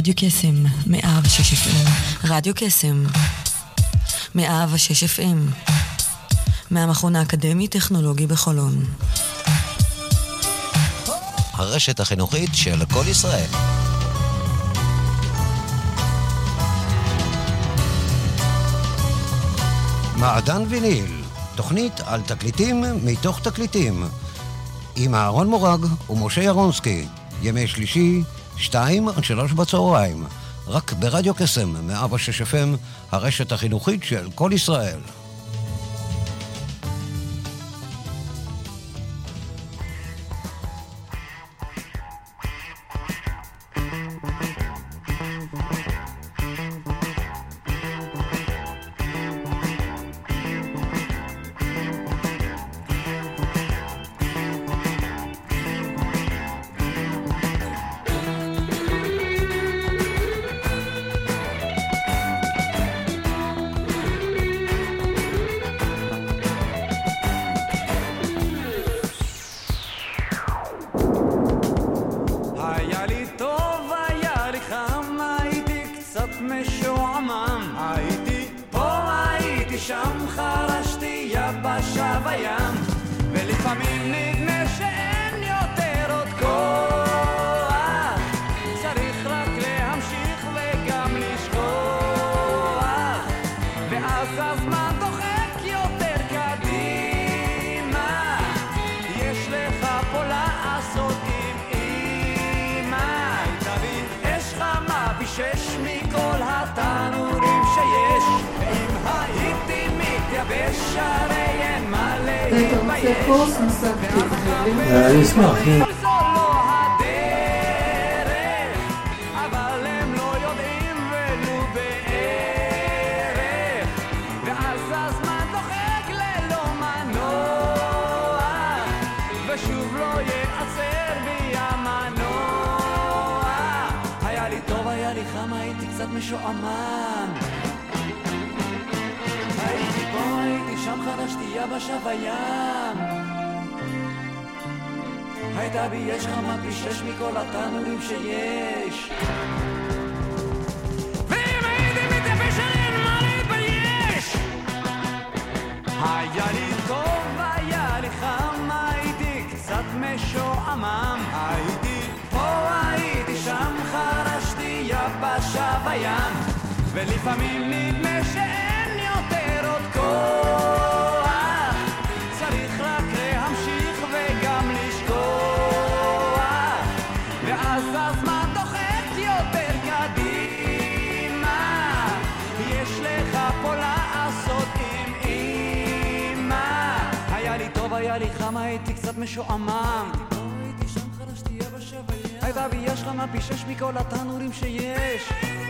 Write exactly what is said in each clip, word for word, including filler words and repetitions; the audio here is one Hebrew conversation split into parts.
רדיו קסם, מאה ושש אף אם. רדיו קסם, מאה ושש אף אם. מהמכון האקדמי טכנולוגי בחולון. הרשת החינוכית של כל ישראל. מעדן ויניל, תוכנית על תקליטים מתוך תקליטים. עם אהרון מורג ומשה ירונסקי, ימי שלישי, שתיים עד שלוש בצהריים. רק ברדיו קסם, מאה ושש אף אם, הרשת החינוכית של כל ישראל. אני אשמח. אבל הם לא יודעים ולו בערך, ואז הזמן דוחק ללא מנוע, ושוב לא יעצר בי המנוע. היה לי טוב, היה לי חם, הייתי קצת משועמם, הייתי פה, הייתי שם, חרשתי יבשה בים, הייתה בי יש חמה פי שש מכל התנורים שיש, ואם הייתי מתייבש אין מה להתבייש. היה לי טוב, היה לי חם, הייתי קצת משועמם, הייתי פה, הייתי שם, חרשתי יבשה בים, ולפעמים נדמה שאין יותר עוד כוח, צריך רק להמשיך וגם לשכוח, ואז הזמן דוחק יותר קדימה, יש לך פה לעשות עם אמא. היה לי טוב, היה לי חם, הייתי קצת משועמם, הייתי שם, חרשתי יבשה בים, הייתה בי יש חמה פי שש מכל התנורים שיש,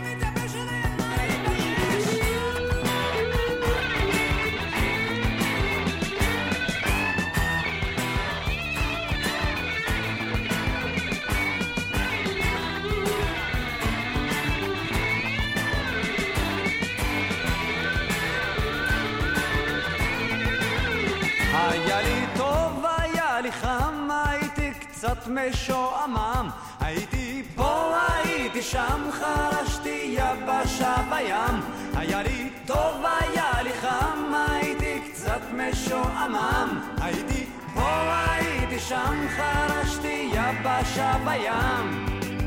היה לי טוב, היה לי חם, הייתי קצת משועמם, הייתי פה, הייתי שם, חרשתי יבשה בים. היה לי טוב, היה לי חם, הייתי קצת משועמם, הייתי פה, הייתי שם, חרשתי יבשה בים.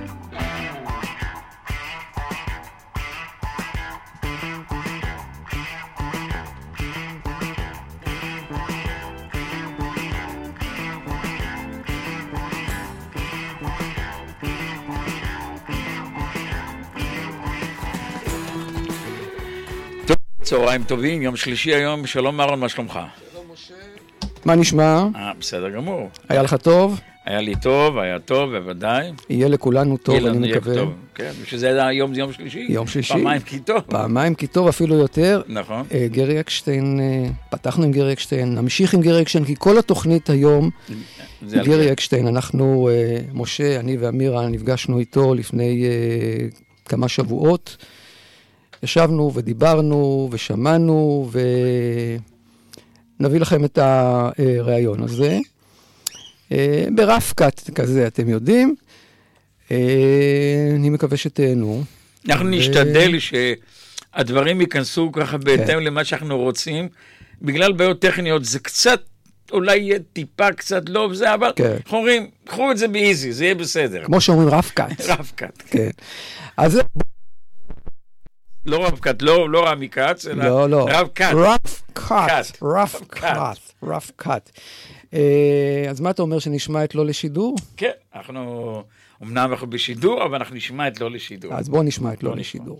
צהריים טובים, יום שלישי היום, שלום אהרון, מה שלומך? שלום משה. מה נשמע? אה, בסדר גמור. היה לך טוב? היה לי טוב, היה טוב, בוודאי. יהיה לכולנו טוב, אני מקווה. טוב, כן, ושזה היום זה יום שלישי. יום שלישי. פעמיים כי טוב. פעמיים כי טוב, אפילו יותר. נכון. גרי אקשטיין, פתחנו עם גרי אקשטיין, נמשיך עם גרי אקשטיין, כי כל התוכנית היום, גרי אקשטיין, אנחנו, משה, אני ואמירה, נפגשנו איתו לפני כמה שבועות, ישבנו ודיברנו ושמענו, ונביא לכם את הרעיון הזה. ברף קאט כזה, אתם יודעים. אני מקווה שתהנו. אנחנו נשתדל שהדברים ייכנסו ככה בהתאם למה שאנחנו רוצים, בגלל בעיות טכניות זה קצת, אולי יהיה טיפה קצת לא וזה, אבל אנחנו אומרים, קחו את זה באיזי, זה יהיה בסדר. כמו שאומרים רף קאט. רף קאט. כן. אז לא רב קאט, לא רמי קאט, אלא רב קאט. רף קאט, רף קאט, רף קאט. אז מה אתה אומר, שנשמע את לא לשידור? כן, אנחנו, אמנם אנחנו בשידור, אבל אנחנו נשמע את לא לשידור. אז בואו נשמע את לא לשידור.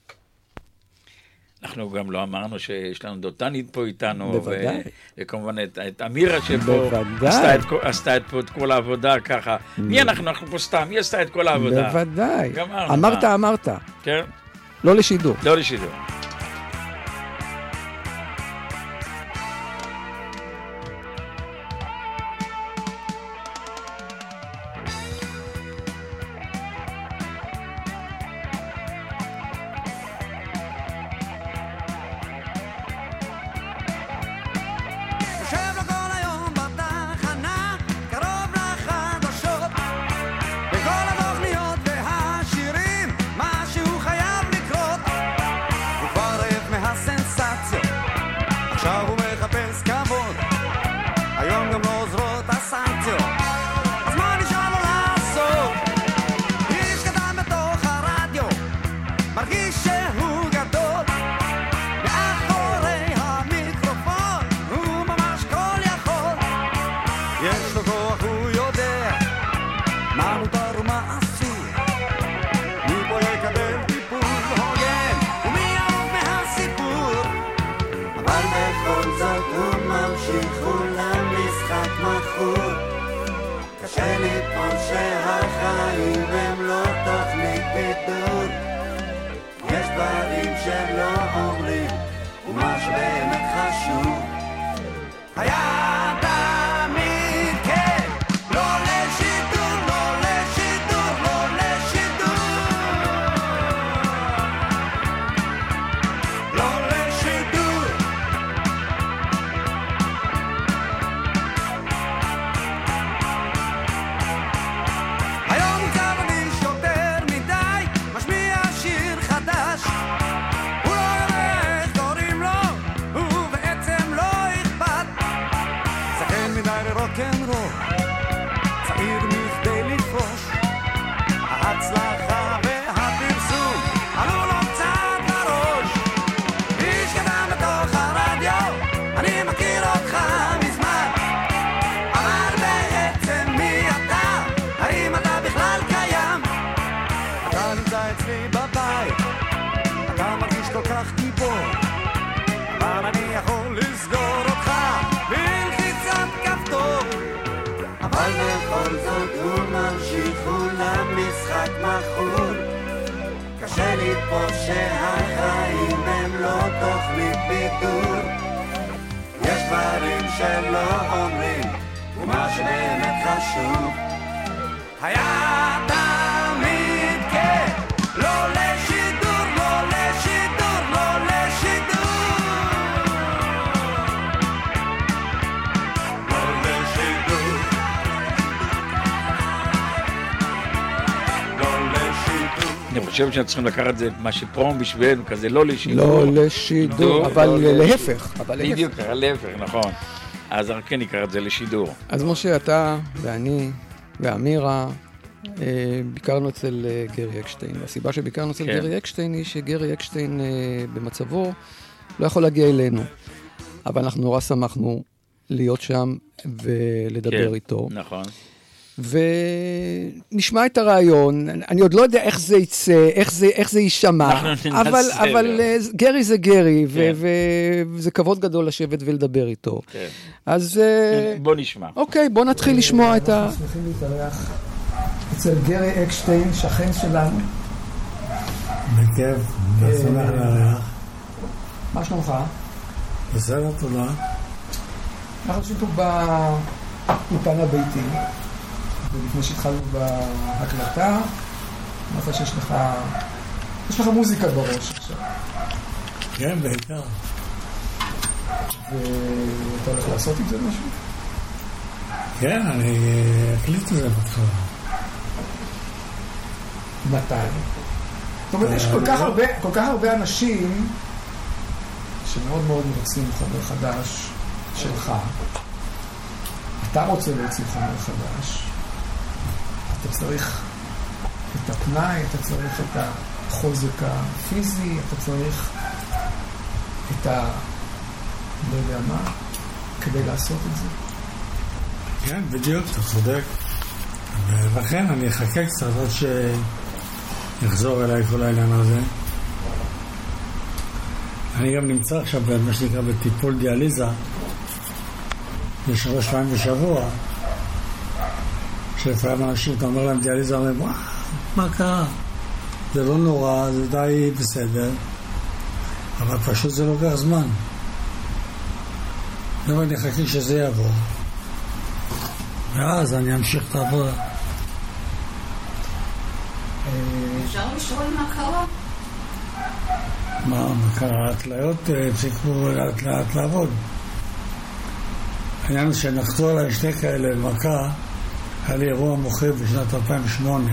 אנחנו גם לא אמרנו שיש לנו דותנית פה איתנו. בוודאי. וכמובן את אמירה שפה עשתה את פה את כל העבודה ככה. מי אנחנו? אנחנו פה סתם. מי עשתה את כל העבודה? בוודאי. אמרת, אמרת. כן. לא לשידור. לא לשידור. אני חושב שאנחנו צריכים לקחת את זה, מה שפרום בשבילנו, כזה לא לשידור. לא לשידור, אבל להפך. בדיוק, להפך, נכון. אז אנחנו כן נקרא את זה לשידור. אז משה, אתה ואני ואמירה ביקרנו אצל גרי אקשטיין. והסיבה שביקרנו אצל גרי אקשטיין היא שגרי אקשטיין במצבו לא יכול להגיע אלינו. אבל אנחנו נורא שמחנו להיות שם ולדבר איתו. נכון. ונשמע את הרעיון, אני עוד לא יודע איך זה יצא, איך זה, איך זה יישמע, אבל, אבל גרי זה גרי, כן. וזה כבוד גדול לשבת ולדבר איתו. כן. אז בוא נשמע. אוקיי, בוא נתחיל לשמוע את ה... אנחנו שמחים להתארח אצל גרי אקשטיין, שכן שלנו. בכיף, בשמח לארח. מה שלומך? בסדר, תודה. אנחנו יושבים פה באולפן הביתי. ולפני שהתחלנו בהקלטה, אמרת שיש לך, יש לך מוזיקה בראש עכשיו. כן, בעיקר. ואתה הולך לעשות עם זה משהו? כן, אני אקליט את זה בתחילה. מתי? זאת אומרת, יש כל כך הרבה, כל כך הרבה אנשים שמאוד מאוד רוצים חומר חדש שלך. אתה רוצה להוציא חומר חדש, אתה צריך את הפנאי, אתה צריך את החוזק הפיזי, אתה צריך את ה... לא יודע מה, כדי לעשות את זה. כן, בדיוק, אתה צודק. ולכן אני אחכה קצת עד שיחזור אליי כל העניין הזה. אני גם נמצא עכשיו במה שנקרא בטיפול דיאליזה. יש שלוש פעמים בשבוע. שלפעמים אנשים, אתה אומר להם דיאליזה, אומרים, וואו, מה קרה? זה לא נורא, זה די בסדר. אבל פשוט זה לוקח זמן. אבל אני אחכה שזה יעבור. ואז אני אמשיך את העבודה. אפשר לשאול מה קרה? מה, מה קרה? התליות הפסיקו לאט לאט לעבוד. העניין שנחתו עליי שתי כאלה במכה, היה לי אירוע מוחי בשנת אלפיים ושמונה.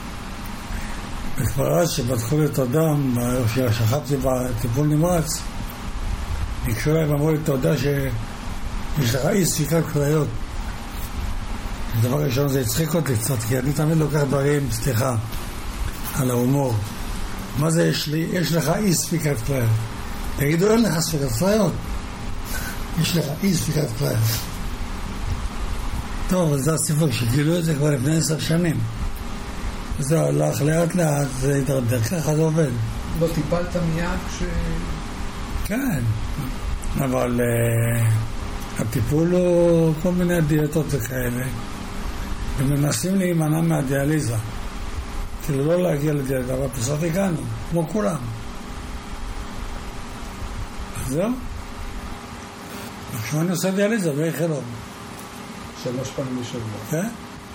וכבר אז שבדקו לי את הדם, ששכבתי בטיפול נמרץ, ניגשו אליי ואמרו לי, אתה יודע שיש לך אי ספיקת כליות. הדבר ראשון זה הצחיק אותי קצת, כי אני תמיד לוקח דברים, סליחה, על ההומור. מה זה יש לי? יש לך אי ספיקת כליות. תגידו, אין לך ספיקת כליות. יש לך אי ספיקת כליות. טוב, אז זה הסיפור, שגילו את זה כבר לפני עשר שנים. זה הולך לאט לאט, זה יתרדק, ככה זה עובד. לא טיפלת מיד כש... כן, אבל uh, הטיפול הוא כל מיני דיאטות וכאלה. ומנסים להימנע מהדיאליזה. כאילו לא להגיע לדיאליזה, אבל בסוף הגענו, כמו כולם. אז זהו. עכשיו אני עושה דיאליזה ואיכלו. שלוש פעמים בשבוע. כן?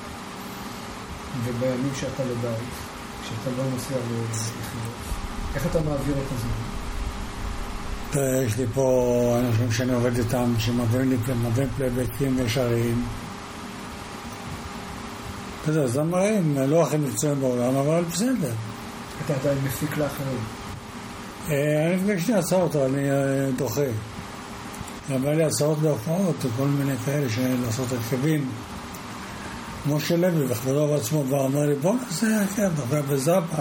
ובימים שאתה לבית, כשאתה לא נוסע ליחידות, איך אתה מעביר את הזמן? יש לי פה אנשים שאני עובד איתם, שמביאים לי פלייבקים ישרים. אתה יודע, זמרים, לא הכי מקצועיים בעולם, אבל בסדר. אתה עדיין מפיק לאחרים? אני מפגש לי הצעות, אבל אני דוחה. גם היה לי הצעות בהופעות, כל מיני כאלה של לעשות הרכבים. משה לוי, וכבודו בעצמו בא, אמר לי, בוא נעשה הרכב, נופיע בזאפה.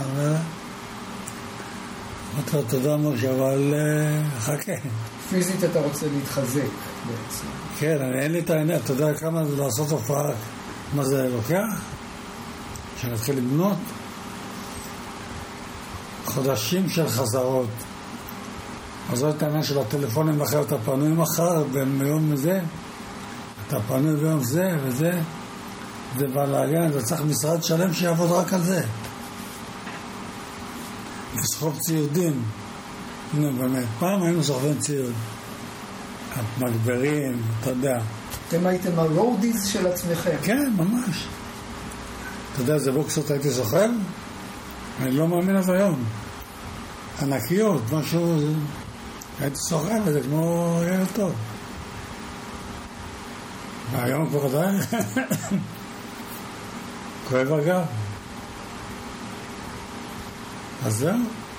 אמרתי לו, תודה משה, אבל חכה. פיזית אתה רוצה להתחזק בעצם. כן, אין לי את העניין, אתה יודע כמה זה לעשות הופעה, מה זה לוקח? שנתחיל לבנות חודשים של חזרות. אז זאת העניין של הטלפונים אחר, אתה פנוי מחר, ביום הזה, אתה פנוי ביום זה וזה, זה בא להגן, אתה צריך משרד שלם שיעבוד רק על זה. לסחוב ציודים. הנה באמת, פעם היינו סוחבים ציוד. מגברים, אתה יודע. אתם הייתם הרואודיז של עצמכם. כן, ממש. אתה יודע, זה בוקסות הייתי סוחב? אני לא מאמין עד היום. ענקיות, משהו... הייתי סוחב, זה כמו ילד טוב. והיום כבר עדיין... כואב אגב. אז זהו.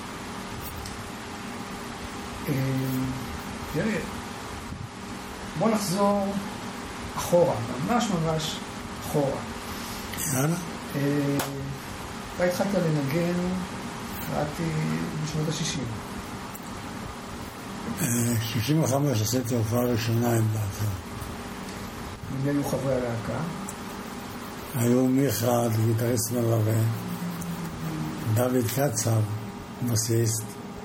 תראה, בוא נחזור אחורה, ממש ממש אחורה. יאללה. אתה התחלת לנגן, קראתי בשנות ה-שישים. שישים וחמש עשיתי הופעה ראשונה עם דעתו. מי היו חברי הלהקה? היו מיכה, גיטריסט מלווה, דוד קצב, בסיסט,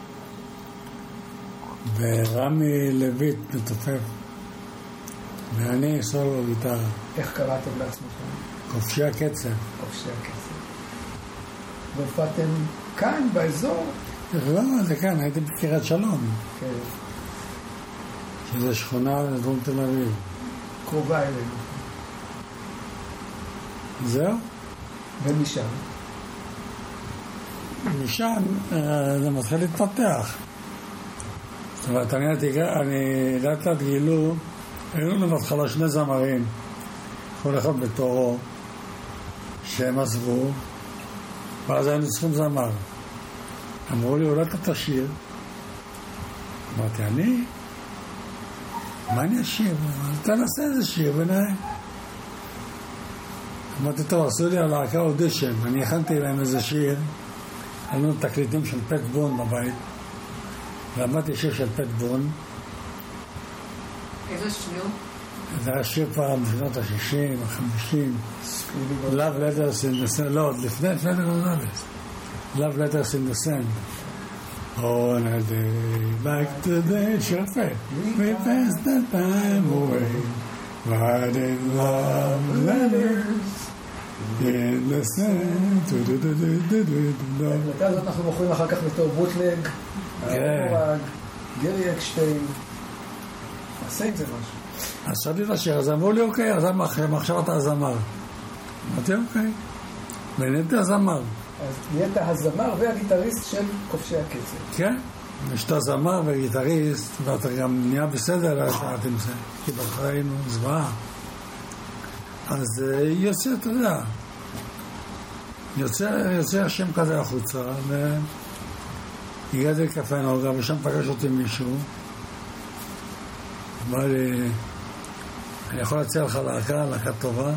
ורמי לויט מתופף, ואני סולו גיטרה. איך קראתם לעצמכם? כובשי הקצב. כובשי הקצב. והופעתם כאן, באזור? לא, זה כאן, הייתי בקריית שלום. כן. שזה שכונה לדרום תל אביב. קרובה אלינו. זהו? ומשם? משם זה מתחיל להתפתח. זאת אומרת, אני לאט לאט גילו, היו לנו בהתחלה שני זמרים, כל אחד בתורו, שהם עזבו, ואז היינו צריכים זמר. אמרו לי, אולי אתה תשיר. אמרתי, אני? מה אני אשיר? אתה נעשה איזה שיר ונראה. אמרתי, טוב, עשו לי הלהקה אודישן. אני הכנתי להם איזה שיר. היינו תקליטים של פט בון בבית. למדתי שיר של פט בון. איזה שיר? זה היה שיר פעם בשנות ה-שישים, ה-חמישים. Love Letters in the Sand. לא, עוד לפני פדר גונזלס. Love Letters in the Sand. On a day like today, שפה. We pass the time away. Writing love letters in the sand. את הזאת אנחנו מוכרים אחר כך בתור בוטלג, מורג, גרי אקשטיין. נעשה עם זה משהו. אז שרתי את השיר, אז אמרו לי, אוקיי, אז עכשיו אתה הזמר. אמרתי, אוקיי. ונהייתי הזמר. אז נהיית הזמר והגיטריסט של כובשי הקצב. כן, יש את הזמר והגיטריסט, ואתה גם נהיה בסדר לדעת עם זה, כי בחיים הוא זוועה. אז יוצא, אתה יודע, יוצא, יוצא השם כזה החוצה, והגעתי לקפה נוגה, ושם פגש אותי מישהו, אמר לי, אני יכול להציע לך להקה, להקה טובה.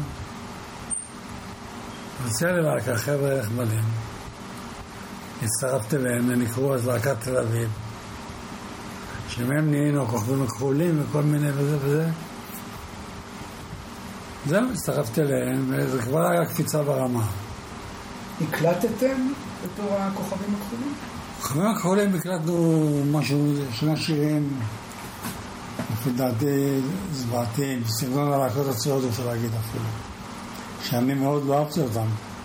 הציע לי להקה, חבר'ה נחמדים. הצטרפתי להם, הם נקראו אז להקת תל אביב. שמהם נהיינו כוכבים הכחולים וכל מיני וזה וזה. זהו, הצטרפתי להם, וזה כבר היה קפיצה ברמה. הקלטתם בתור הכוכבים הכחולים? הכוכבים הכחולים הקלטנו משהו, שני שירים, לפי דעתי זוועתיים, בסגנון הלהקות הצעוד אפשר להגיד אפילו. שאני מאוד לא אהבתי אותם.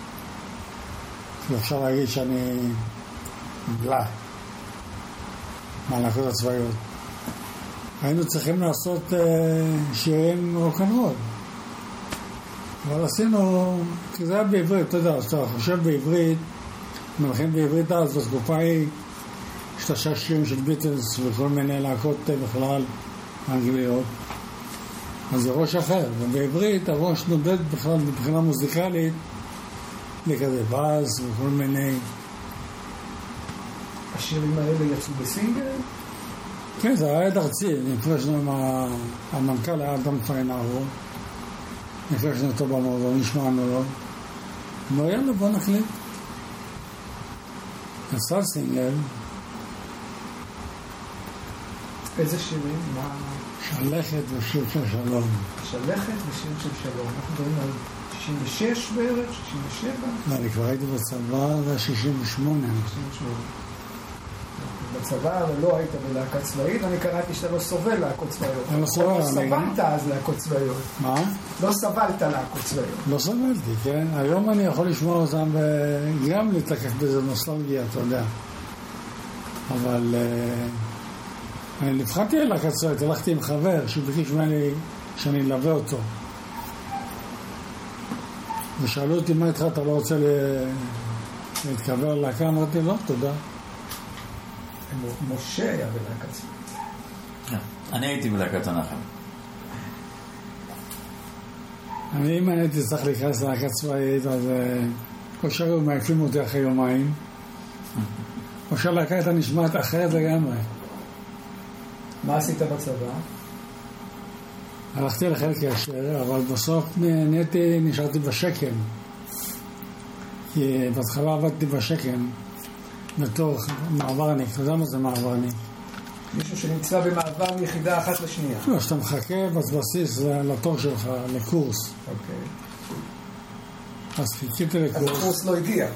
אפשר להגיד שאני בלה מהלהקות הצבאיות. היינו צריכים לעשות uh, שירים רוקנרול. אבל עשינו, כי זה היה בעברית, אתה יודע, אתה חושב בעברית, מלכים בעברית אז, בתקופה היא שלושה שירים של ביטלס וכל מיני להקות בכלל אנגליות. אז זה ראש אחר, ובעברית הראש נודד בכלל מבחינה מוזיקלית לכזה באז וכל מיני. השירים האלה יצאו בסינגל? כן, זה היה עד ארצי, נפגשנו עם המנכ"ל, היה אדם פיינארו, נפגשנו אותו במועדון, נשמענו לו. אמר, יאללה, בוא נקליט. יצא סינגל. איזה שירים? מה? שלכת ושיר של שלום. שלכת ושיר של שלום. אנחנו מדברים על שישים ושש בערך, שישים ושבע? לא, אני כבר הייתי בצבא, זה היה שישים ושמונה. שישים ושמונה. בצבא, אבל לא היית בלהקה צבאית, ואני קראתי שאתה לא סובל להקות צבאיות. אני לא סובל. לא סבלת אז להקות צבאיות. מה? לא סבלת להקות צבאיות. לא סבלתי, כן. היום אני יכול לשמוע אותם וגם להתקף בזה נוסטלגיה, אתה יודע. אבל אני נבחרתי על להקה צבאית, הלכתי עם חבר שביקש ממני שאני אלווה אותו. ושאלו אותי מה איתך, אתה לא רוצה להתקבל על להקה? אמרתי, לא, תודה. משה היה בלהקת צבאית. אני הייתי בלהקת הנחל. אני, אם אני הייתי צריך להיכנס ללהקת צבאית, אז כל שבוע מעיפים אותי אחרי יומיים. או שהלהקה הייתה נשמעת אחרת לגמרי. מה עשית בצבא? הלכתי לחיל קשר, אבל בסוף נהייתי, נשארתי בשקם. כי בהתחלה עבדתי בשקם. בתור מעברניק, אתה יודע מה זה מעברניק? מישהו שנמצא במעבר מיחידה אחת לשנייה. לא, שאתה מחכה בבסיס לתור שלך, לקורס. אוקיי. אז חיכיתי לקורס. אז הקורס לא הגיע.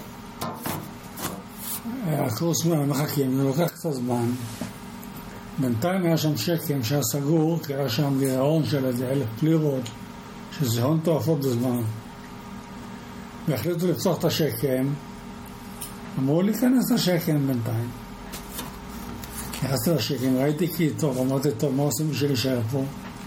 הקורס מחכים, זה לוקח קצת זמן. בינתיים היה שם שקם שהיה סגור, כי היה שם גירעון של איזה אלף פלירות, שזה הון תועפות בזמן. והחליטו לפצוח את השקם, אמרו לי, כנס לשקם בינתיים. נכנסתי לשקם, ראיתי כי טוב, אמרתי, טוב, מה עושים בשביל להישאר פה?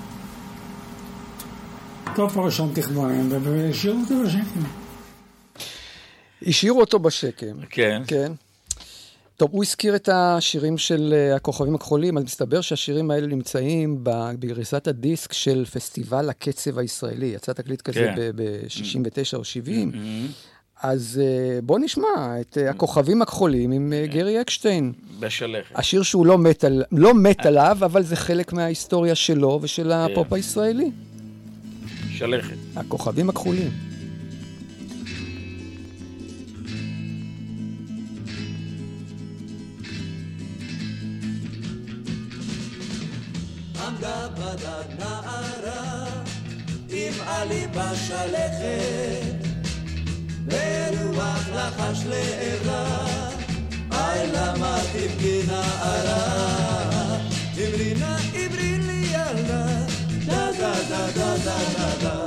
טוב, פה ראשון תכנונים, והשאירו אותי בשקם. השאירו אותו בשקם. כן. כן. טוב, הוא הזכיר את השירים של הכוכבים הכחולים, אז מסתבר שהשירים האלה נמצאים בגריסת הדיסק של פסטיבל הקצב הישראלי. יצא תקליט כזה ב-שישים ותשע או שבעים. אז בוא נשמע את הכוכבים הכחולים עם גרי אקשטיין. בשלכת. השיר שהוא לא מת, על, לא מת עליו, אבל זה חלק מההיסטוריה שלו ושל הפופ הישראלי. שלכת. הכוכבים הכחולים. עמדה בדד נערה עם עלי בשלכת ורוח לחש לעברה אי למה תבכי נערה אמרי נא אמרי לי ילדה דה דה דה דה דה דה דה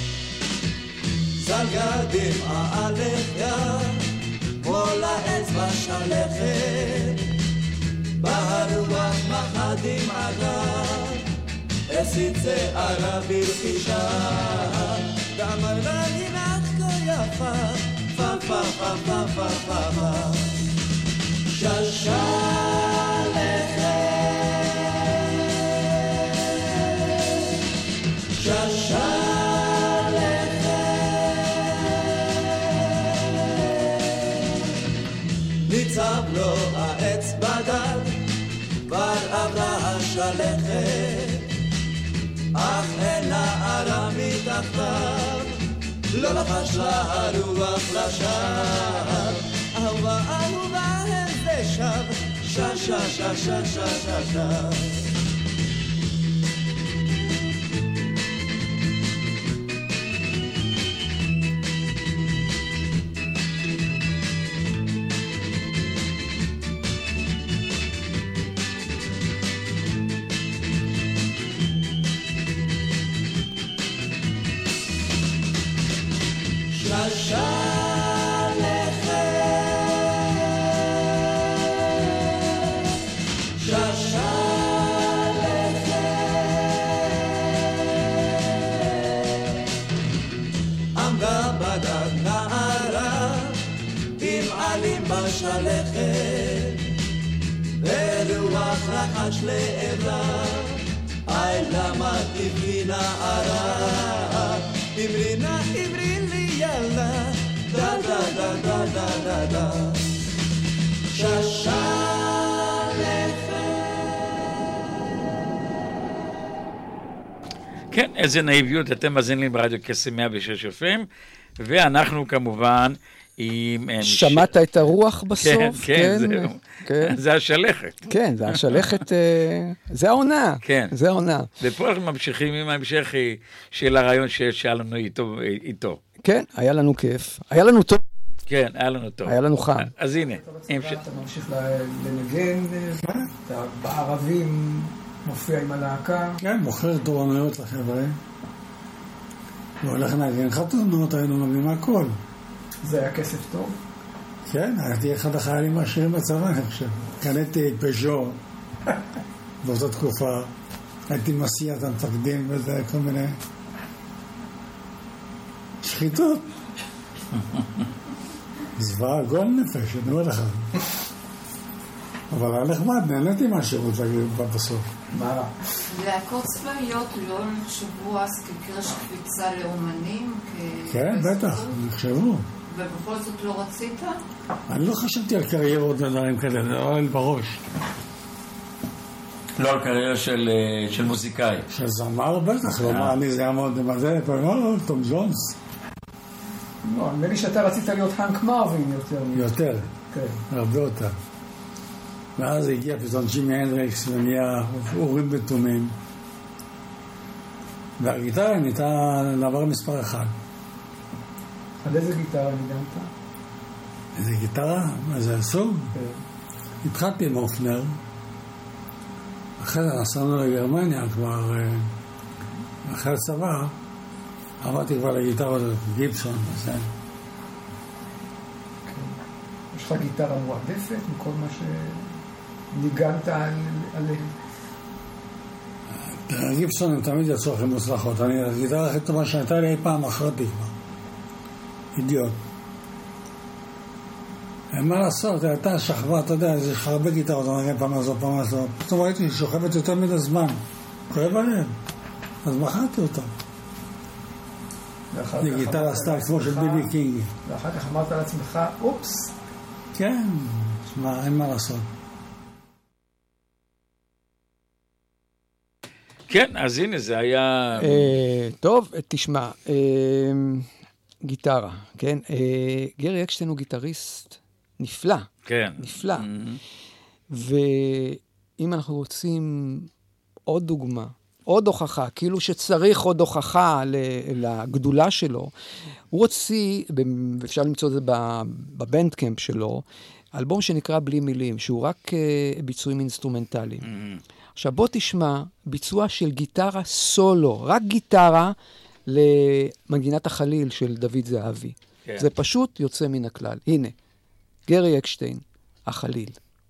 זלגה דמעה עליך כל האצבע שלכת בהרוח מחדים עגר אסית שערה ברכישה ואמר לה הינך כה יפה פה פה פה פה פה פה פה ששה לכת ששה לכת ניצב לו העץ בדד כבר עברה השלכת אך אין נערה מתחתיו לא לחש לה הרוח לשווא אהובה אהובה איזה שב שה שה שה שה שה שה שה שלכת ורוח לחש לעברה אי למה תבכי נערה אמרי נא אמרי לי ילדה דה דה דה דה דה דה דה ששה כן, איזה נאיביות, אתם מאזינים ברדיו קסם מאה ושש אף אם ואנחנו כמובן עם... שמעת את הרוח בסוף? כן, כן, זהו. כן. זה השלכת. כן, זה השלכת, זה העונה. כן. זה העונה. ופה אנחנו ממשיכים עם ההמשך של הרעיון שהיה לנו איתו, איתו. כן, היה לנו כיף. היה לנו טוב. כן, היה לנו טוב. היה לנו חם. אז הנה. אתה ממשיך לנגן, אתה בערבים מופיע עם הלהקה. כן, מוכר תורנויות לחבר'ה. והולך לנגן חתונות, היינו נגנים הכל. זה היה כסף טוב? כן, הייתי אחד החיילים העשירים בצבא, אני חושב. קניתי פז'ו באותה תקופה. הייתי מסיע את המפקדים וזה, כל מיני שחיתות. זוועה גול נפש, אני אומר לך. אבל היה נחמד, נהניתי מהשירות בסוף. מה? להקות צבאיות לא נחשבו אז כקרש קפיצה לאומנים? כן, בטח, נחשבו. ובכל זאת לא רצית? אני לא חשבתי על קריירות ודברים כאלה, זה לא היה בראש. לא על קריירה של מוזיקאי. של זמר בטח, לא מה, אני זה יעמוד עם הזה, לא, תום ג'ונס. לא, נדמה לי שאתה רצית להיות הנק מרווין יותר. יותר, כן. הרבה אותה. ואז הגיע פתאום ג'ימי הנדריקס ונהיה אורים בתומים. והגיטרה נהייתה דבר מספר אחד. על איזה גיטרה ניגנת? איזה גיטרה? מה זה הסוג? כן. התחלתי עם אופנר. אחרי זה נסענו לגרמניה כבר, אחרי הצבא, עברתי כבר לגיטרה הזאת, גיבסון. כן. יש לך גיטרה מועדפת מכל מה שניגנת עליהם? גיבסון הם תמיד יצאו לכם מוצלחות. אני, הגיטרה הכי טובה שהייתה לי אי פעם אחרתי כבר. אידיוט. מה לעשות, הייתה שכבה, אתה יודע, יש לך הרבה גיטרות, אני רואה פעם הזו, פעם הזו. פתאום ראיתי ששוכבת יותר מדי זמן. כואב עליהם. אז מחרתי אותה. זה גיטרה סטייל כמו של ביבי קינג. ואחר כך אמרת לעצמך, אופס. כן, שמע, אין מה לעשות. כן, אז הנה, זה היה... טוב, תשמע, גיטרה, כן? גרי אקשטיין הוא גיטריסט נפלא. כן. נפלא. ואם אנחנו רוצים עוד דוגמה, עוד הוכחה, כאילו שצריך עוד הוכחה לגדולה שלו, הוא הוציא, ואפשר למצוא את זה בבנדקמפ שלו, אלבום שנקרא בלי מילים, שהוא רק ביצועים אינסטרומנטליים. עכשיו בוא תשמע ביצוע של גיטרה סולו, רק גיטרה למנגינת החליל של דוד זהבי. כן. זה פשוט יוצא מן הכלל. הנה, גרי אקשטיין, החליל.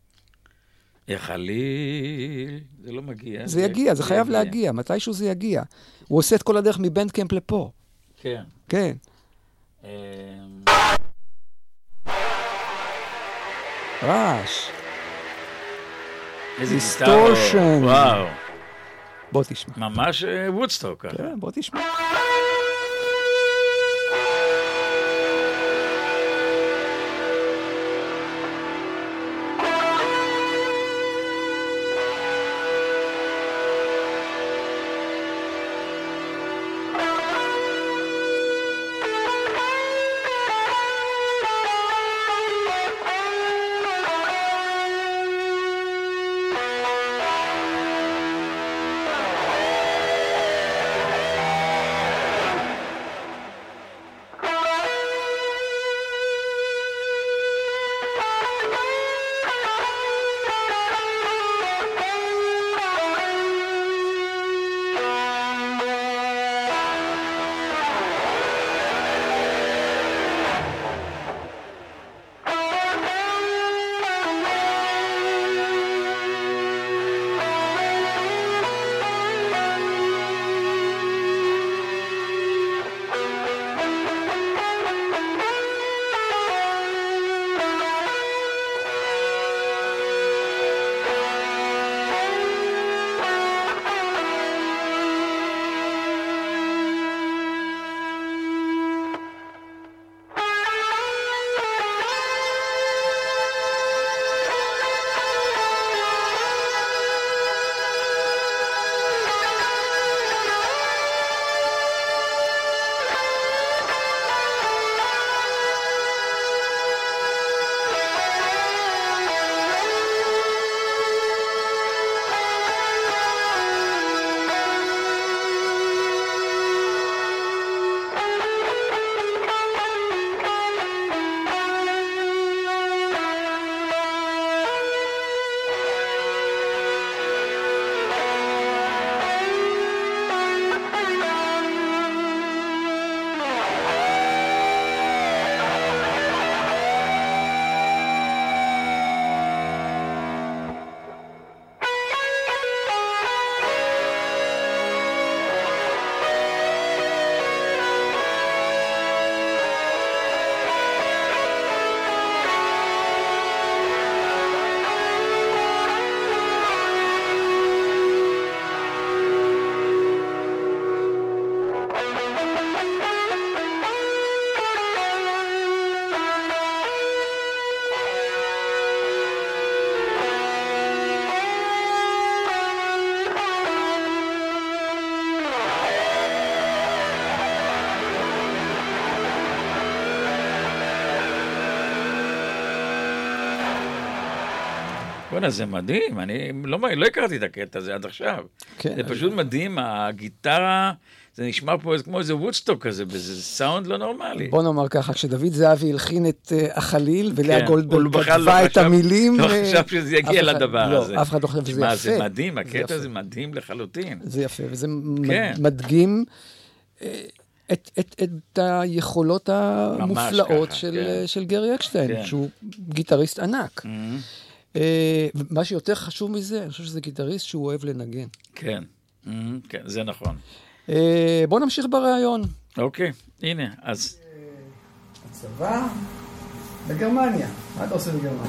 החליל, זה לא מגיע. זה יגיע, זה חייב להגיע, מתישהו זה יגיע. הוא עושה את כל הדרך מבנדקמפ לפה. כן. כן. רעש. איזה גיטרה. וואו. בוא תשמע. ממש וודסטוק. כן, בוא תשמע. בוא'נה, זה מדהים, אני לא, לא הכרתי את הקטע הזה עד עכשיו. כן, זה פשוט מדהים, הגיטרה, זה נשמע פה כמו איזה וודסטוק כזה, וזה סאונד לא נורמלי. בוא נאמר ככה, כשדוד זהבי הלחין את החליל, ולאה גולדברג כתבה את המילים... לא חשב שזה יגיע לדבר הזה. לא, אף אחד לא חושב שזה יפה. זה מדהים, הקטע הזה מדהים לחלוטין. זה יפה, וזה מדגים... את, את, את היכולות המופלאות ככה, של, כן. של גרי אקשטיין, כן. שהוא גיטריסט ענק. Mm-hmm. Uh, מה שיותר חשוב מזה, אני חושב שזה גיטריסט שהוא אוהב לנגן. כן, mm-hmm. כן, זה נכון. Uh, בואו נמשיך ברעיון. אוקיי, okay. הנה, אז... הצבא בגרמניה. מה אתה עושה בגרמניה?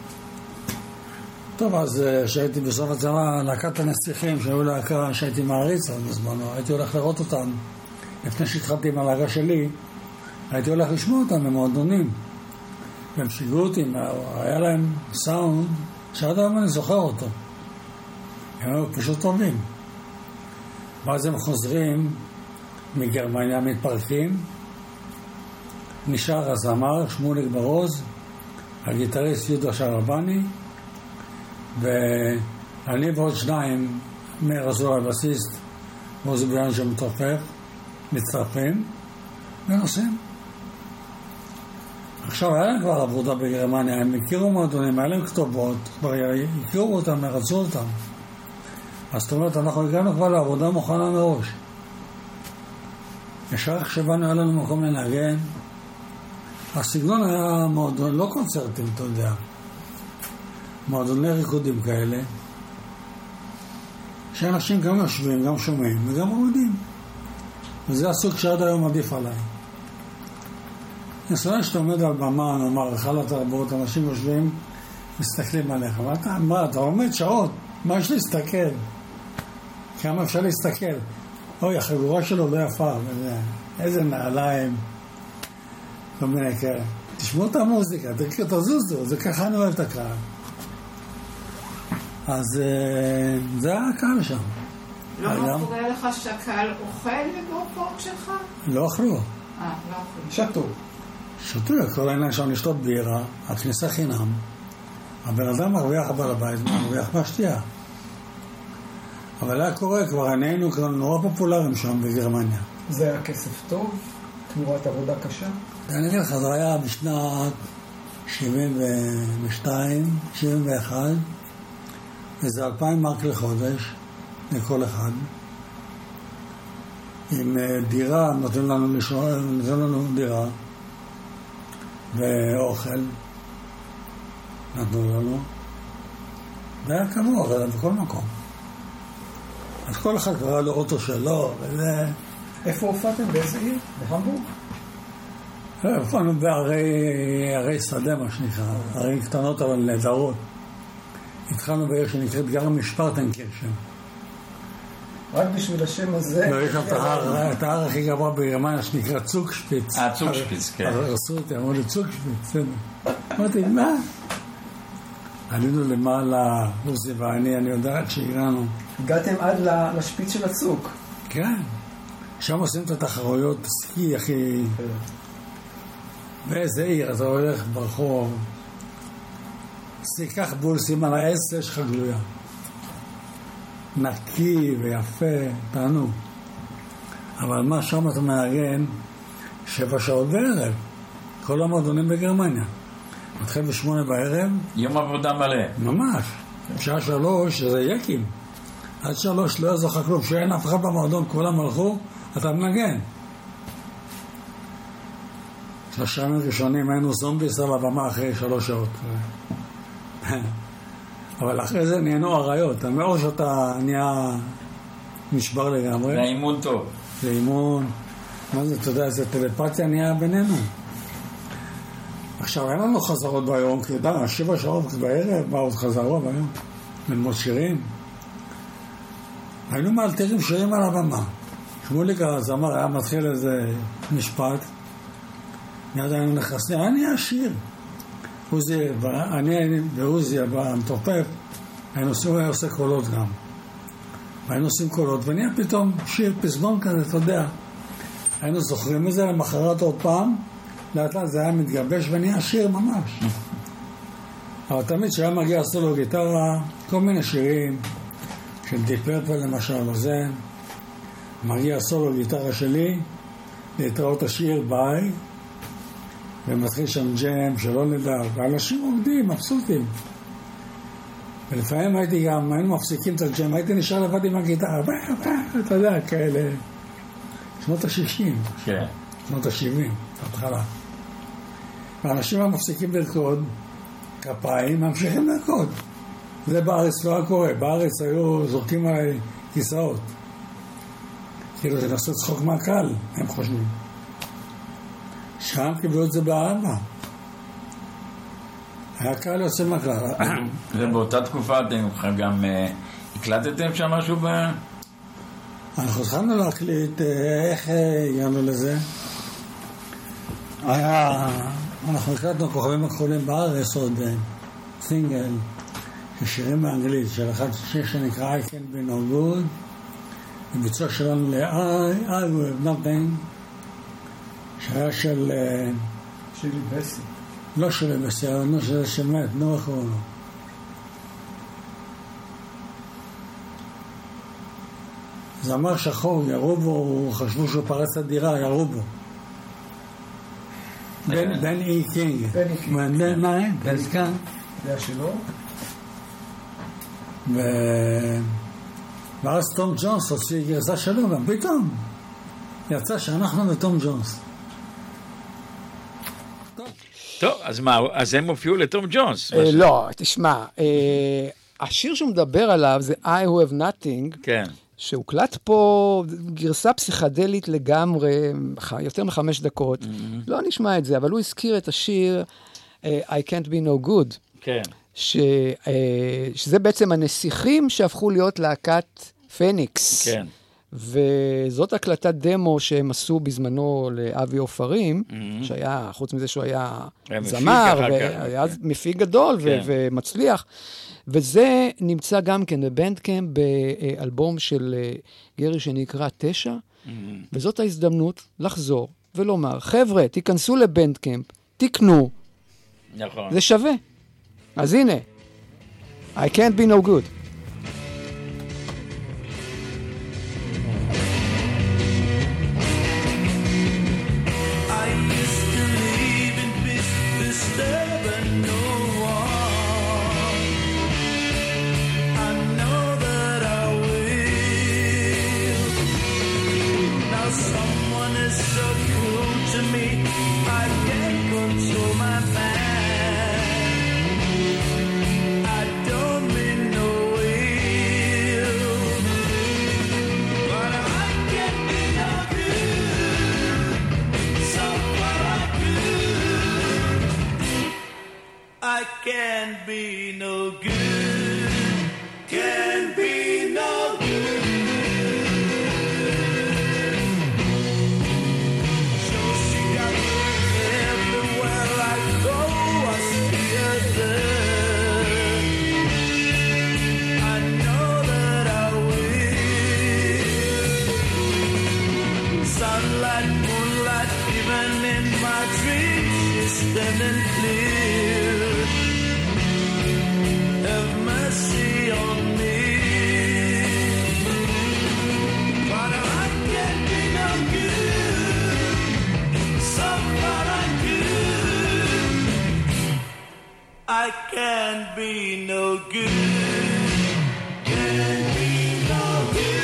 טוב, אז כשהייתי בסוף הצבא, להקת הנסיכים, שהיו להקה שהייתי מעריץ, אז בזמנו הייתי הולך לראות אותם. לפני שהתחלתי עם הלהקה שלי, הייתי הולך לשמוע אותם במועדונים. והם שיגעו אותי, היה להם סאונד שעד היום אני זוכר אותו. הם היו פשוט טובים. ואז הם חוזרים מגרמניה, מתפרקים. נשאר הזמר, שמוליק ברוז, הגיטריסט יהודה שרבני, ואני ועוד שניים, מאיר אזור הבסיסט, ועוזי ביאן שמתופף, מצטרפים ונוסעים. עכשיו היה להם כבר עבודה בגרמניה, הם הכירו מועדונים, היה להם כתובות, כבר הכירו אותם, הרצו אותם. אז זאת אומרת, אנחנו הגענו כבר לעבודה מוכנה מראש. ישר איך שבאנו, היה לנו מקום לנגן. הסגנון היה מועדון, לא קונצרטים, אתה יודע. מועדוני ריקודים כאלה, שאנשים גם יושבים, גם שומעים וגם עובדים. וזה הסוג שעד היום עדיף עליי. נסועה שאתה עומד על במה, נאמר, אחד התרבות, אנשים יושבים, מסתכלים עליך. מה אתה, מה, אתה עומד שעות, מה יש להסתכל? כמה אפשר להסתכל? אוי, החגורה שלו לא יפה, איזה נעליים, כל מיני כאלה. תשמעו את המוזיקה, תזוזו, זה ככה אני אוהב את הקהל. אז זה היה הקהל שם. לא קורה לך שהקהל אוכל בהופעות שלך? לא אכלו. אה, לא אכלו. שתו. שתו, כל העניין שם לשתות בירה, הכניסה חינם. הבן אדם מרוויח בעל הבית, מרוויח מהשתייה. אבל היה קורה, כבר היינו נורא פופולריים שם בגרמניה. זה היה כסף טוב? תמורת עבודה קשה? אני אגיד לך, זה היה בשנת שבעים ושתיים, שבעים ואחת, וזה אלפיים מרק לחודש, לכל אחד. עם דירה, נותן לנו לשאול, נותן לנו דירה, ואוכל, נתנו לנו. זה היה כמוה, אבל בכל מקום. אז כל אחד קרא לו אוטו שלו, וזה... איפה הופעתם? באיזה עיר? בהמבורג? הופענו בערי שדה, מה שנקרא, ערים קטנות אבל נהדרות. התחלנו בעיר שנקראת גרמיש-פרטנקירשן. רק בשביל השם הזה... לא, יש שם את ההר הכי גבוה בגרמניה שנקרא צוקשפיץ. אה, צוקשפיץ, כן. עשו אותי, אמרו לי צוקשפיץ, בסדר. אמרתי, מה? עלינו למעלה, עוזי ואני, אני יודעת שהגענו. הגעתם עד לשפיץ של הצוק. כן. שם עושים את התחרויות, סקי הכי... באיזה עיר, אתה הולך ברחוב, סיכך בול סימן העץ, יש לך גלויה. נקי ויפה, תענו. אבל מה שם אתה מארגן? שבע שעות בערב. כל המועדונים בגרמניה. מתחיל בשמונה בערב. יום עבודה מלא. ממש. שעה שלוש, זה יקים. עד שלוש לא יעזור לך כלום. שאין אף אחד במועדון, כולם הלכו, אתה מנגן. שלושה ימים ראשונים היינו זומביס על הבמה אחרי שלוש שעות. אבל אחרי זה נהיינו עריות. המאור שאתה נהיה נשבר לגמרי. זה אימון טוב. זה אימון. מה זה, אתה יודע, זה טלפתיה נהיה בינינו. עכשיו, אין לנו חזרות ביום, כי יודע, שבע שעות בערב, מה עוד חזרות ביום? ללמוד שירים. היינו מאלתרים שירים על הבמה. שמוליק הזמר היה מתחיל איזה משפט, מיד היינו נכנסים, אני השיר. עוזי, אני ועוזי המתופף, היינו עושים, היה עושה קולות גם. והיינו עושים קולות, ונהיה פתאום שיר פזמון כזה, אתה יודע. היינו זוכרים את זה למחרת עוד פעם, לאט לאט זה היה מתגבש ונהיה שיר ממש. אבל תמיד שהיה מגיע סולו גיטרה, כל מיני שירים, של דיפ פרפל למשל, וזה, מגיע סולו גיטרה שלי, להתראות השיר ביי, ומתחיל שם ג'ם שלא נדע, ואנשים עובדים, מבסוטים. ולפעמים הייתי גם, היינו מפסיקים את הג'ם, הייתי נשאר לבד עם הגיטרה, אתה יודע, כאלה, שנות ה-שישים, כן. שנות ה-שבעים, התחלה. ואנשים המפסיקים לרקוד, כפיים, ממשיכים לרקוד. זה בארץ לא היה קורה, בארץ היו זורקים עליי כיסאות. כאילו זה נעשה צחוק מהקהל, הם חושבים. שם קיבלו את זה באהבה. היה קהל יוצא מהכלל. ובאותה תקופה אתם גם הקלטתם שם משהו ב... אנחנו התחלנו להקליט, איך הגענו לזה? היה, אנחנו הקלטנו כוכבים הכחולים בארץ עוד סינגל, שירים באנגלית, של אחד שיר שנקרא I Can't Be No Good, בביצוע שלנו ל-I, I Will Nothing, שהיה של... שלי בסי. לא שלי בסי, אבל לא שזה שמת, נו איך הוא לא. זמר שחור, ירו בו, חשבו שהוא פרץ הדירה, ירו בו. בן אי קינג. בן אי קינג. בן אי קינג. בן אי קינג. זה השלו. ואז תום ג'ונס הוציא גרסה שלו גם, פתאום. יצא שאנחנו ותום ג'ונס. טוב, אז מה, אז הם הופיעו לתום ג'ונס. לא, תשמע, השיר שהוא מדבר עליו זה I Who Have Nothing. כן. שהוקלט פה גרסה פסיכדלית לגמרי, יותר מחמש דקות. Mm-hmm. לא נשמע את זה, אבל הוא הזכיר את השיר uh, I Can't Be No Good. כן. ש, uh, שזה בעצם הנסיכים שהפכו להיות להקת פניקס. כן. וזאת הקלטת דמו שהם עשו בזמנו לאבי אופרים, mm-hmm. שהיה, חוץ מזה שהוא היה זמר, והיה כן. מפיק גדול כן. ו- ומצליח. וזה נמצא גם כן בבנדקאמפ באלבום של גרי שנקרא תשע, mm-hmm. וזאת ההזדמנות לחזור ולומר, חבר'ה, תיכנסו לבנדקאמפ, תקנו, נכון. זה שווה. אז הנה, I can't be no good. I can't be no good, can't be no good. So she got me everywhere I go, I see her there. I know that I will. Sunlight, moonlight, even in my dreams, she's standing clear. Have mercy on me. But I can't be no good. So far I could. I can't be no good. Can't be no good.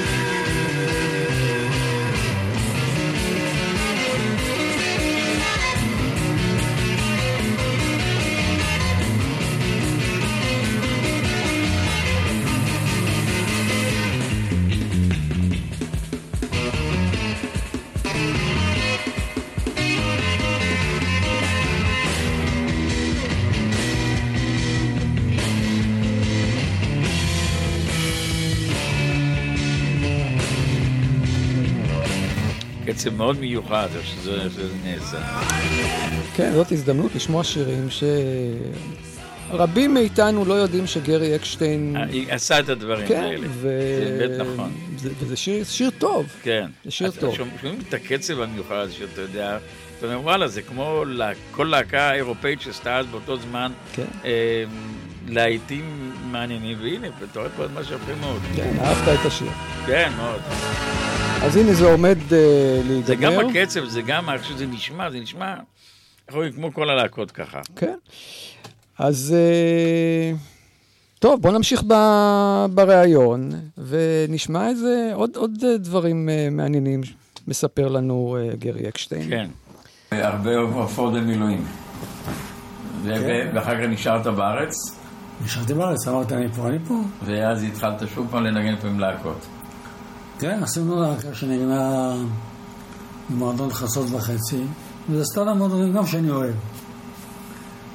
קצב מאוד מיוחד, שזה נעשה. כן, זאת הזדמנות לשמוע שירים שרבים מאיתנו לא יודעים שגרי אקשטיין... עשה את הדברים האלה. זה באמת נכון. וזה שיר טוב. כן. זה שיר טוב. שומעים את הקצב המיוחד שאתה יודע, אתה אומר, וואלה, זה כמו כל להקה אירופאית שעשתה אז באותו זמן, להיטים מעניינים, והנה, אתה רואה פה את מה שהפכים מאוד. כן, אהבת את השיר. כן, מאוד. אז הנה זה עומד uh, להיגמר. זה גם הקצב, זה גם איך שזה נשמע, זה נשמע, יכולים כמו כל הלהקות ככה. כן. אז uh, טוב, בוא נמשיך ב, בראיון, ונשמע איזה עוד, עוד דברים uh, מעניינים, מספר לנו uh, גרי אקשטיין. כן. הרבה הופעות במילואים. כן. ואחר כך נשארת בארץ? נשארתי בארץ, אמרת אני פה, אני פה. ואז התחלת שוב פעם לנגן פה עם להקות. כן, עשינו להקה שנגנה במועדון חצות וחצי, וזה סטייל המועדונים גם שאני אוהב.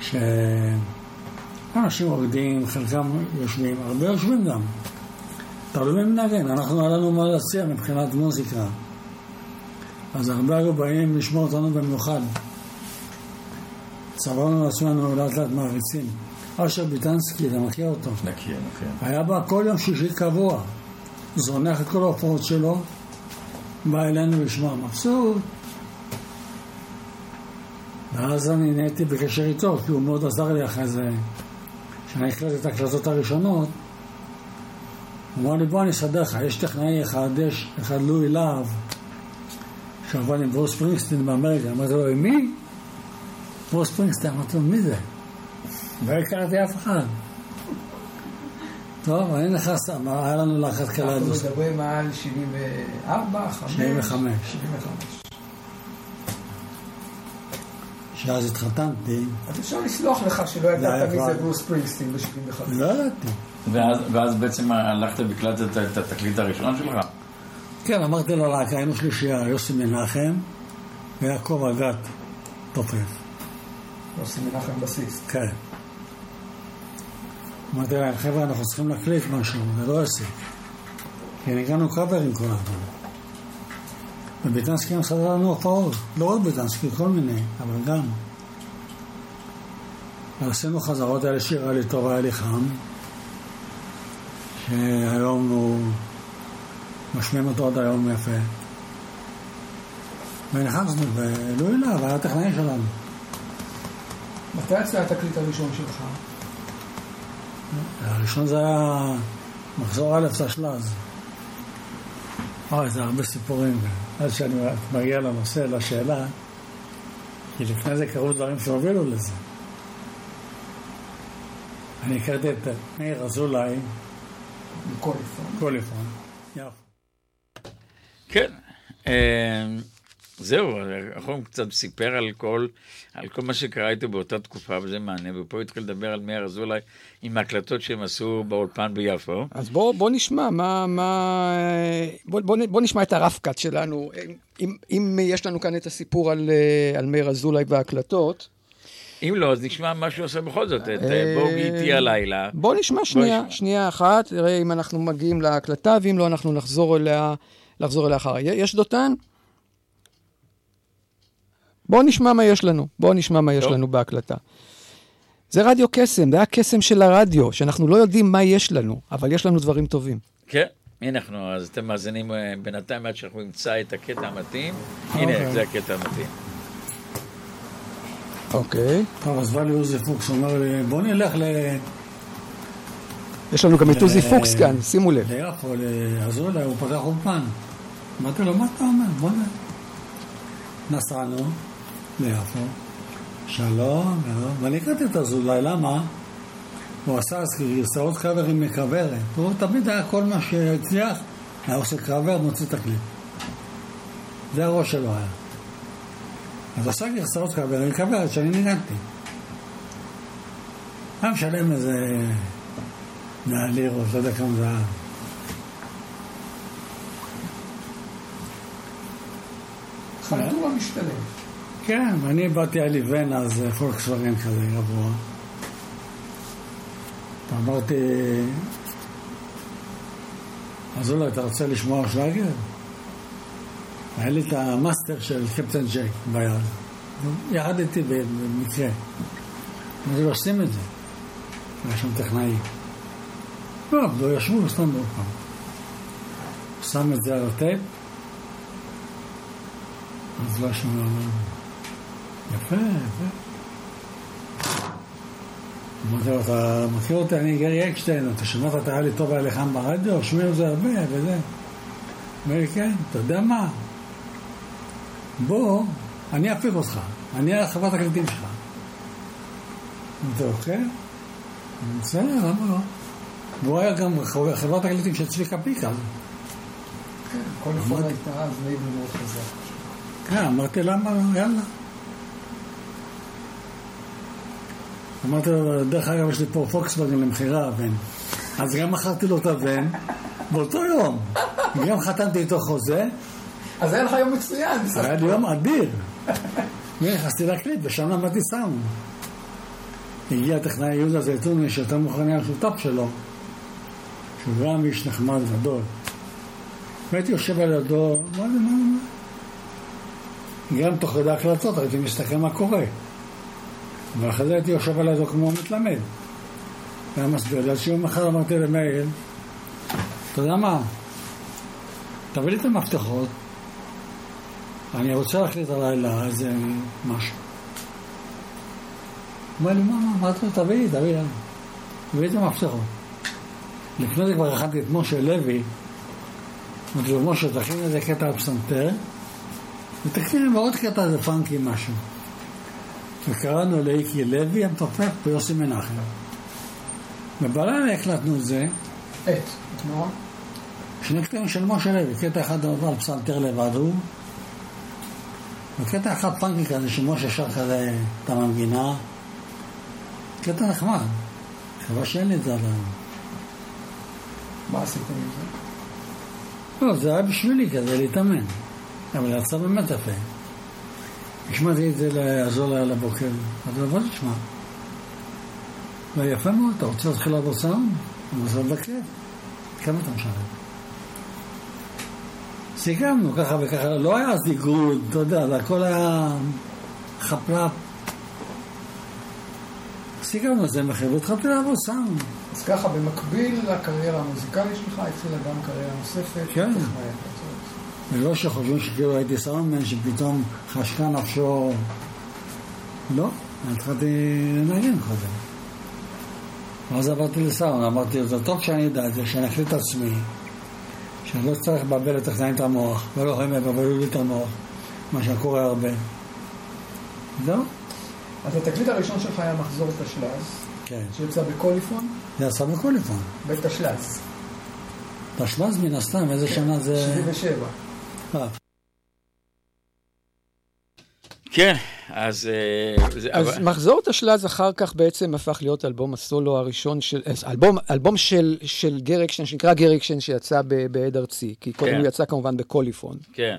שאנשים עובדים, חלקם יושבים, הרבה יושבים גם. תלוי מנגן, אנחנו היה לנו מה להציע מבחינת מוזיקה. אז הרבה היו באים לשמוע אותנו במיוחד. צברנו לעצמנו לאט לאט מעריצים. אשר ביטנסקי, אתה מכיר אותו? מכיר, מכיר. היה בא כל יום שישי קבוע. זונח את כל ההופעות שלו, בא אלינו לשמוע מבסוט. ואז אני נהייתי בקשר איתו, כי הוא מאוד עזר לי אחרי זה. כשאני הקלטתי את ההקלטות הראשונות, הוא אמר לי, בוא אני אסדר לך, יש טכנאי אחד, יש אחד לואי להב, שעבד עם ברוס ספרינגסטין באמריקה. אמרתי לו, מי? ברוס ספרינגסטין, אמרתי לו, מי זה? לא הכרתי אף אחד. טוב, אני נכנס, היה לנו לאחת קלה דוס. אנחנו מדברים על שבעים וארבע, שבעים וחמש. שבעים וחמש. שאז התחתנתי. אז אפשר לסלוח לך שלא ידעת מי זה ברוס ספרינגסטין ב-שבעים וחמש. לא ידעתי. ואז בעצם הלכת והקלטת את התקליט הראשון שלך? כן, אמרתי לו להקה, היינו שלישייה, יוסי מנחם ויעקב אגת תופף. יוסי מנחם בסיסט. כן. אמרתי להם, חבר'ה, אנחנו צריכים להקליט משהו, זה לא עסק. כי ניגענו קאברים כל הזמן. וביטנסקי מסדר לנו הופעות, לא רק ביטנסקי, כל מיני, אבל גם. עשינו חזרות, היה לי שיר, היה לי טוב, היה לי חם, שהיום הוא משמיעים אותו עד היום יפה. ונכנסנו, ולואי להב, היה הטכנאי שלנו. מתי יצא התקליט הראשון שלך? הראשון זה היה מחזור א' תשל"ז. אוי, זה הרבה סיפורים. אז שאני מגיע לנושא, לשאלה, כי לפני זה קרו דברים שהובילו לזה. אני הכרתי את מאיר אזולאי. קוליפון. קוליפון. יפה. כן. זהו, אנחנו קצת סיפר על כל, על כל מה שקרה איתו באותה תקופה, וזה מענה, ופה התחיל לדבר על מאיר אזולאי עם ההקלטות שהם עשו באולפן ביפו. אז בוא, בוא נשמע, מה, מה, בוא, בוא, בוא נשמע את הרפקת שלנו. אם, אם יש לנו כאן את הסיפור על, על מאיר אזולאי וההקלטות. אם לא, אז נשמע מה שהוא עושה בכל זאת, את בוא גיטי הלילה. בוא נשמע שנייה, שנייה אחת, תראה אם אנחנו מגיעים להקלטה, ואם לא, אנחנו נחזור אליה, לחזור אליה אחרי. יש דותן? בואו נשמע מה יש לנו, בואו נשמע מה יש לנו בהקלטה. זה רדיו קסם, זה היה קסם של הרדיו, שאנחנו לא יודעים מה יש לנו, אבל יש לנו דברים טובים. כן, הנה אנחנו, אז אתם מאזינים בינתיים עד שאנחנו נמצא את הקטע המתאים. הנה, זה הקטע המתאים. אוקיי. טוב, אז בא לי עוזי פוקס, אומר לי, בוא נלך ל... יש לנו גם את עוזי פוקס כאן, שימו לב. ליפו, לאזולאי, הוא פתח אולפן. אמרתי לו, מה אתה אומר? בוא נלך. נסענו ליפו, שלום, ואני הקראתי את אזולאי, למה? הוא עשה גרסאות קאברים מכוורת, הוא תמיד היה כל מה שהצליח, היה עושה קאבר, מוציא תקליט. זה הראש שלו היה. אז עשה גרסאות קאברים מכוורת שאני ניגנתי. היה משלם איזה מאה לירות, לא יודע כמה זה היה. חלטורה משתלם. כן, אני באתי על איבן, אז פולקסווגן כזה גבוה. אמרתי, אז אולי, אתה רוצה לשמוע שלאגר? היה לי את המאסטר של קפטן ג'ק ביד. ירדתי במקרה. אמרתי לו, עושים את זה. היה שם טכנאי. לא, לא ישבו, סתם עוד פעם. שם את זה על הטייפ. אז לא שומע, יפה, יפה. אמרתי לו, אתה מכיר אותי, אני גרי אקשטיין, אתה שמעת, אתה היה לי טוב, היה לי חם ברדיו, שומעים את זה הרבה, וזה. אומר לי, כן, אתה יודע מה? בוא, אני אפיק אותך, אני אהיה חברת הקליטים שלך. אמרתי לו, אוקיי? אני מצטער, למה לא? והוא היה גם חברת הקליטים של צביקה פיקה. כן, כל אחד הייתה אז נהיד מאוד חזק. כן, אמרתי למה, יאללה. אמרתי לו, דרך אגב, יש לי פה פוקסווגן למחירה, הבן. אז גם מכרתי לו את הבן, באותו יום. גם חתמתי איתו חוזה. אז היה לך יום מצוין. היה לי יום אדיר. נכנסתי להקליט, ושם למדתי סאונד. הגיע הטכנאי יהודה זייתוני, שיותר מוכרני השותף שלו, שהוא גם איש נחמד גדול. והייתי יושב על ידו, מה זה, מה זה, מה? גם תוך כדי הקלטות, הייתי מסתכל מה קורה. ואחרי זה הייתי יושב על ידו כמו מתלמד. והיה מסביר לי, אז שיום אחד אמרתי למייל, אתה יודע מה? תביא לי את המפתחות, אני רוצה להחליט הלילה איזה משהו. הוא אומר לי, מה, מה, מה אתה תביא לי, תביא לי. תביא לי את המפתחות. לפני זה כבר הכנתי את משה לוי, אמרתי לו, משה, תכין איזה קטע הפסנתר, ותכין לי בעוד קטע איזה פאנקי משהו. וקראנו לאיקי לוי, המתופף ביוסי מנחם. ובלילה הקלטנו את זה. את, את מה? שני קטעים של משה לוי, קטע אחד על פסנתר לבד הוא, וקטע אחד פאנקי כזה שמשה שר כזה את המנגינה. קטע נחמד. חבל שאין לי את זה עליו. מה עשיתם עם זה? לא, זה היה בשבילי כזה להתאמן. אבל יצא באמת יפה. השמעתי את זה לעזור לה לבוקר. אז לבוא תשמע. ויפה מאוד, אתה רוצה להתחיל לעבור סאונד? אני רוצה לבקר. כמה אתה משרת? סיכמנו ככה וככה, לא היה אז דיגוד, אתה יודע, זה הכל היה חפלפ. סיכמנו את זה מחיר, והתחלתי לעבור סאונד. אז ככה, במקביל לקריירה המוזיקלית שלך, התחילה גם קריירה נוספת. כן. ולא שחושבים שכאילו הייתי סאונדמן, שפתאום חשקה נפשו. לא, התחלתי לנגן קודם. ואז עברתי לסאונד, אמרתי, זה טוב שאני אדע את זה, שאני אחליט את עצמי, שאני לא צריך לבלבל לתכנן את המוח, ולא הם יבלבלו לי את המוח, מה שקורה הרבה. זהו? אז התקליט הראשון שלך היה מחזור תשל"ז, כן. שיוצא בקוליפון? זה יצא בקוליפון. בתשל"ז. תשל"ז מן הסתם, איזה שנה זה... שבעים ושבע. אה. כן, אז... אז מחזור תשל"ז אחר כך בעצם הפך להיות אלבום הסולו הראשון של... אלבום, אלבום של, של גר אקשטיין, שנקרא גר אקשטיין, שיצא בעד ארצי, כי קודם הוא יצא כמובן בקוליפון. כן.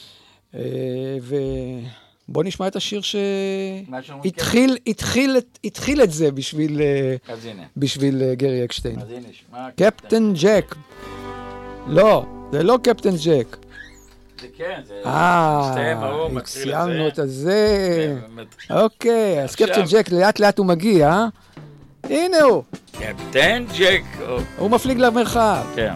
ובוא נשמע את השיר שהתחיל התחיל, התחיל את זה בשביל, בשביל גרי אקשטיין. אז הנה, שמע... קפטן ג'ק. לא, זה לא קפטן ג'ק. זה כן, זה מסתיים ההוא, מתחיל את זה. סיימנו את הזה. אוקיי, אז קפטן ג'ק לאט לאט הוא מגיע, אה? הנה הוא. קפטן ג'ק. הוא מפליג למרחב. כן.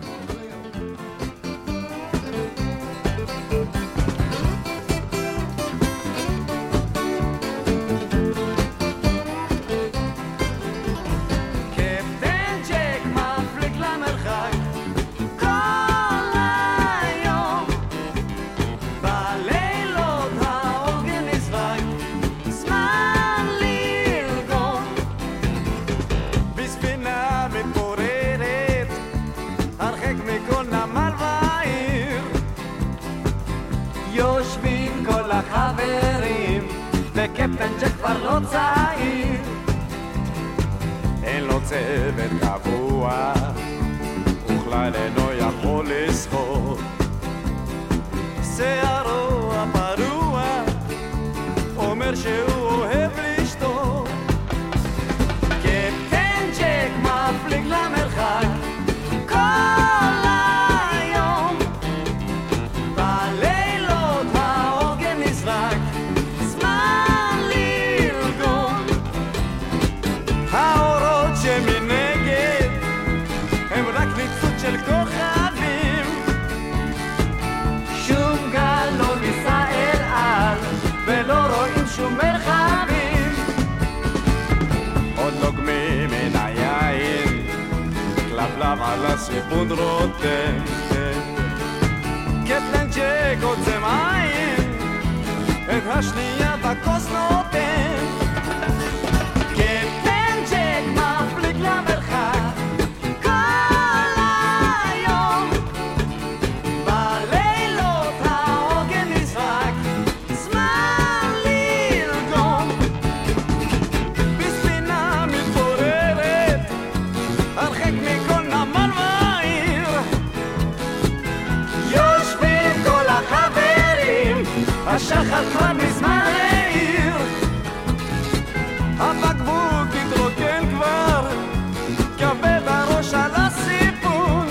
קפטן ג'ק כבר לא צעיר, אין לו צוות קבוע, וכלל אינו יכול לשחות. שערו הפרוע אומר שהוא אוהב לשתות. קפטן ג'ק מפליג למרחק כל היום, בלילות העוגן נזרק, שמנגד הם רק ניצוץ של כוכבים, שום גל לא ניסה אל על ולא רואים שום מרחבים. עוד לוגמים מן היין, כלבלב על הסיפון רותם, קפטן ג'ק עוצם עין, את השנייה בכוס נותן. השחר כבר מזמן העיר, הבקבוק התרוקן כבר, כבד הראש על הסיפון.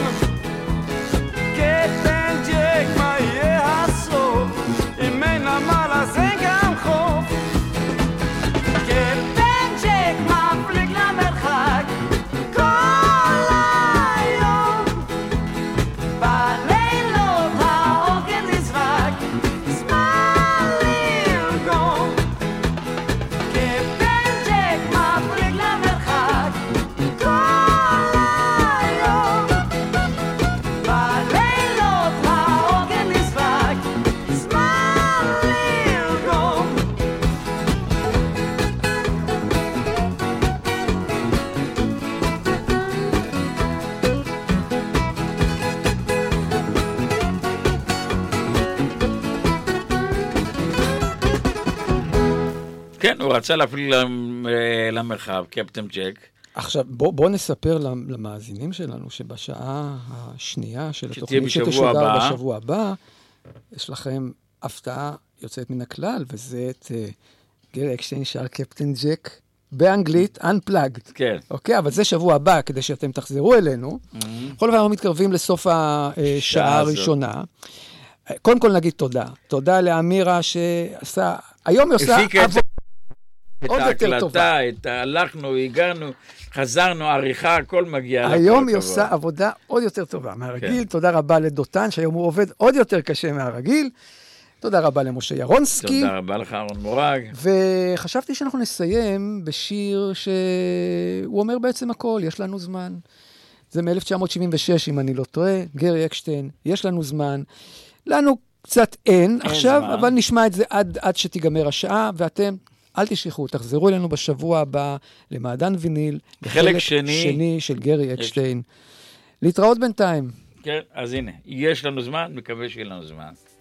הוא רצה להפליל למרחב, קפטן ג'ק. עכשיו, בוא, בוא נספר למאזינים שלנו שבשעה השנייה של התוכנית שתשודר בשבוע הבא, יש לכם הפתעה יוצאת מן הכלל, וזה את uh, גרי אקשטיין שר קפטן ג'ק באנגלית, Unplugged. כן. אוקיי, אבל זה שבוע הבא, כדי שאתם תחזרו אלינו. Mm-hmm. בכל דבר אנחנו מתקרבים לסוף השעה הראשונה. קודם כל נגיד תודה. תודה לאמירה שעשה, היום היא עושה עבודה עוד יותר טובה. את ההקלטה, הלכנו, הגענו, חזרנו, עריכה, הכל מגיע. היום היא עושה עבודה עוד יותר טובה מהרגיל. כן. תודה רבה לדותן, שהיום הוא עובד עוד יותר קשה מהרגיל. תודה רבה למשה ירונסקי. תודה רבה לך, אהרון מורג. וחשבתי שאנחנו נסיים בשיר שהוא אומר בעצם הכל, יש לנו זמן. זה מ-אלף תשע מאות שבעים ושש, אם אני לא טועה, גרי אקשטיין, יש לנו זמן. לנו קצת אין, אין עכשיו, זמן. אבל נשמע את זה עד, עד שתיגמר השעה, ואתם, אל תשכחו, תחזרו אלינו בשבוע הבא למעדן ויניל, בחלק שני, שני של גרי אקשטיין. להתראות בינתיים. כן, אז הנה, יש לנו זמן, מקווה שיהיה לנו זמן.